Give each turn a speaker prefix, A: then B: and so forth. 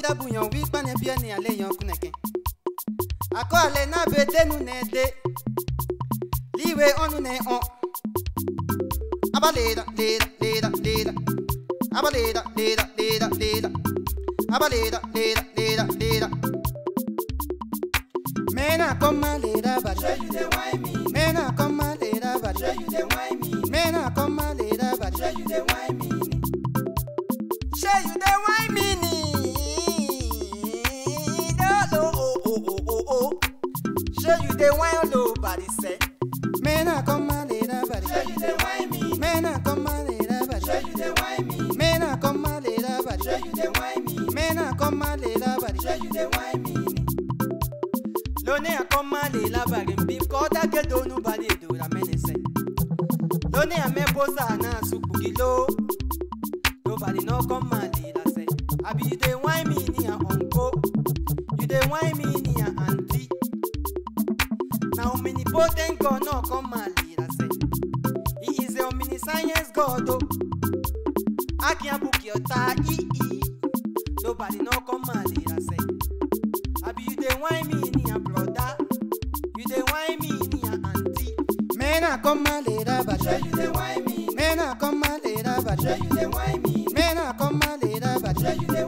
A: da bouillon oui pas bien ni aller yon kuneke. Ako ale na bede nu ne de. Liwe on ne on. Abaleda leda leda leda. Abaleda leda leda leda. Abaleda leda leda leda. Mena koma leda ba.
B: Show you the why me.
A: Mena koma leda ba.
B: Show you the why me.
A: Mena koma leda ba.
B: Show you the why me.
A: Show you the why me.
B: Show you the why nobody say.
A: Mena koma leda ba.
B: Show you the why me.
A: Mena koma leda ba.
B: Show you the why me.
A: Mena koma leda ba.
B: Show you the why me.
A: Mena koma leda ba.
B: Show you the why me.
A: Lone a koma leda ba. Bim kota ke do nobody do la menese. Lone a me bosa na supugilo. Nobody no koma leda say. Abi you dey why me ni a uncle. You dey why me ni a auntie. Now omnipotent God no koma leda say. He is a omniscience God. Oh. Akiabuki ota ii. Nobody no koma leda say. Abi you dey why me ni a brother. You dey why me ni a auntie. Mena koma leda ba.
B: Show you the why me.
A: Mena koma leda ba.
B: Show you the why me.
A: Mena koma leda ba.
B: Show you the